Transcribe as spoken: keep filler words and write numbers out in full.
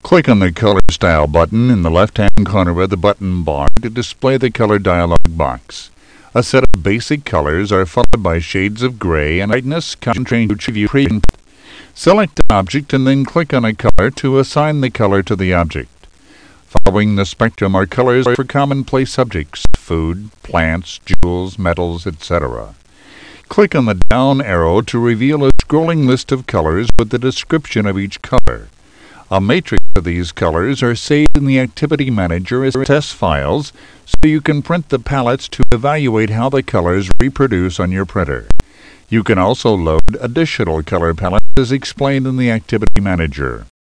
Click on the Color Style button in the left-hand corner of the button bar to display the color dialog box. A set of basic colors are followed by shades of gray and brightness, contrast, view, preview. Select an object and then click on a color to assign the color to the object. Following the spectrum are colors for commonplace subjects, food, plants, jewels, metals, et cetera. Click on the down arrow to reveal a scrolling list of colors with the description of each color. A matrix of these colors are saved in the Activity Manager as test files, so you can print the palettes to evaluate how the colors reproduce on your printer. You can also load additional color palettes as explained in the Activity Manager.